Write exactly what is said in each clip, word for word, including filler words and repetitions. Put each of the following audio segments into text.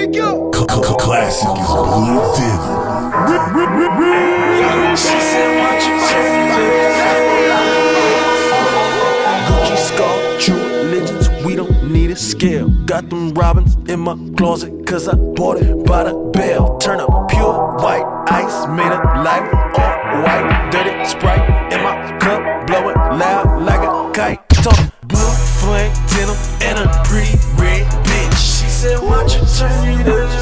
Classic is Blue Denim. She said, "Watch you turn Gucci scarf, true religions, we don't need a scale. Got them robins in my closet, cause I bought it by the bell. Turn up pure white ice, made of life all white. Dirty Sprite in my cup, blow it loud like a kite. Talk blue flame denim and a pretty red bitch. She said, "Watch you turn it up."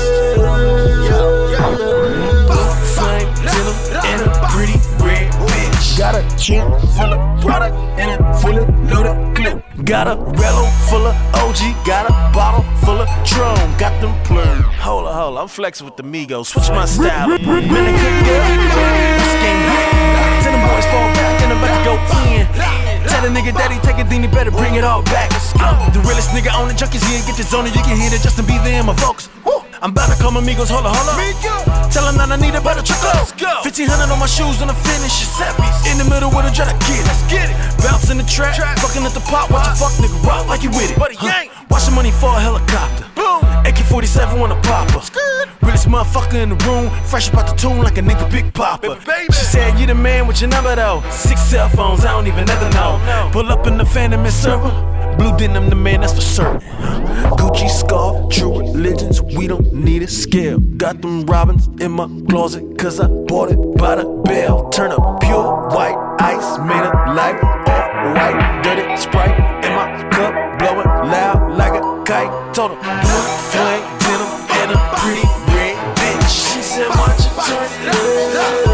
Blue flame denim and a pretty red bitch. Got a chin full of product and a fully loaded clip. Got a rello full of O G, got a bottle full of Tron. Got them plug. Hold on, hold on, I'm flexing with the Migos. Switch my style. Really good girl. Skin Tell them boys fall back and I'm about to go in. Tell the nigga daddy take it, then he better bring it all back. Uh, the realest nigga on the junkies, he ain't get this on it. You can hear the Justin Bieber in my vocals. Woo. I'm about to call my amigos, hold up, hold up. Tell them that I need a better truck. fifteen hundred on my shoes and the finish is in the middle with a jet, I get it. Let's get it. Bounce in the trap, fucking at the pop. Watch a fuck nigga rock like you with it. Huh. Watch the money fall a helicopter. Boom. A K forty-seven wanna pop her. Realest motherfucker in the room, fresh about the tune like a nigga Big Papa. She said, "You the man with your number though." Six cell phones, I don't even ever know. Pull up in the Phantom and serve Blue Denim, the man, that's for certain. Gucci scarf, true religions, we don't need a scale. Got them robins in my closet, cause I bought it by the bell. Turn up pure white ice, made of life all white. Dirty Sprite in my cup, blow it loud like a kite. Told her, blue flame denim and a pretty red bitch. She said, "Watch you turn it up."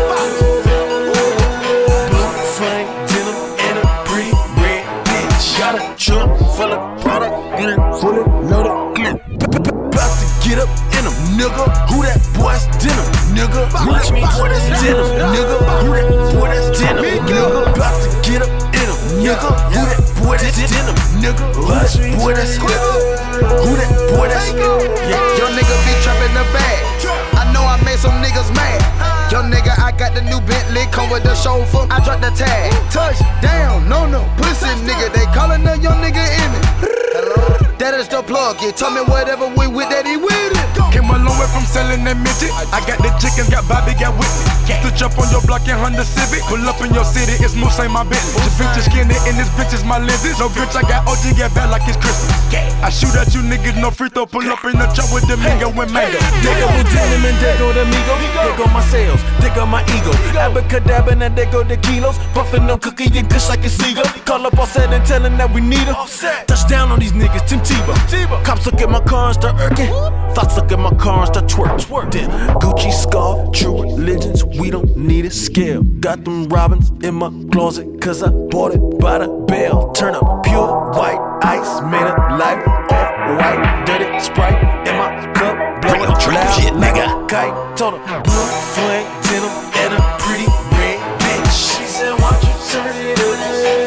Blue flame denim and a pretty red bitch. Got a trunk full of product and a fully loaded clip. About to get up in a nigga. Who that boy's denim, nigga? Watch me, boy, that's denim, nigga. Who that boy, that's denim, nigga? About to get up in a nigga. Who that boy, that's denim, nigga? Watch me, boy, that's who that boy, that's yeah. Your nigga be trapping the bag. I know I made some niggas mad. Yo nigga, I got the new Bentley, come with the chauffeur. I dropped the tag. Touchdown, no no, pussy nigga. They calling the young nigga in it. Hello, that is the plug. You tell me whatever we with that he with it. Came a long way from selling that midget. I got the chickens, got Bobby, got with me. Switch up on your block and Honda Civic. Pull up in your city, it's Moose, ain't my business. Your bitch is skinny and this bitch is my lenses. No bitch, I got O G, get back like it's Christmas. I shoot at you niggas, no free throw. Pull up in the truck with the Mingo and Mango. Dig up with denim and dig go the Migo. Dig on my sales, dig on my ego. Abracadabra and dig go the kilos. Puffin' them cookie and kush like a seagull. Call up Offset and tell him that we need her. Touchdown on these niggas, Tim Tebow. Cops look at my car and start irking. Thoughts look at my car and start twerk. twerk. Then Gucci scarf, true religions, we don't need a scale. Got them robins in my closet, cause I bought it by the bell. Turn up pure white ice, made of life all white. Dirty Sprite in my cup, blow it loud shit, nigga. Like a kite. Told her, blue flame denim and a pretty red bitch. She said, "Watch you turn it up."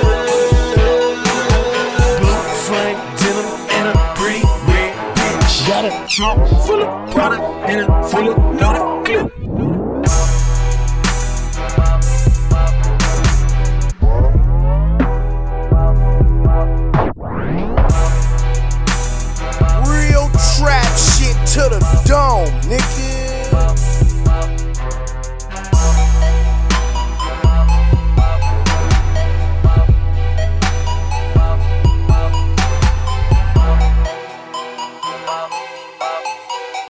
Blue flame denim and a pretty red bitch. Got a trunk full of product and a full of no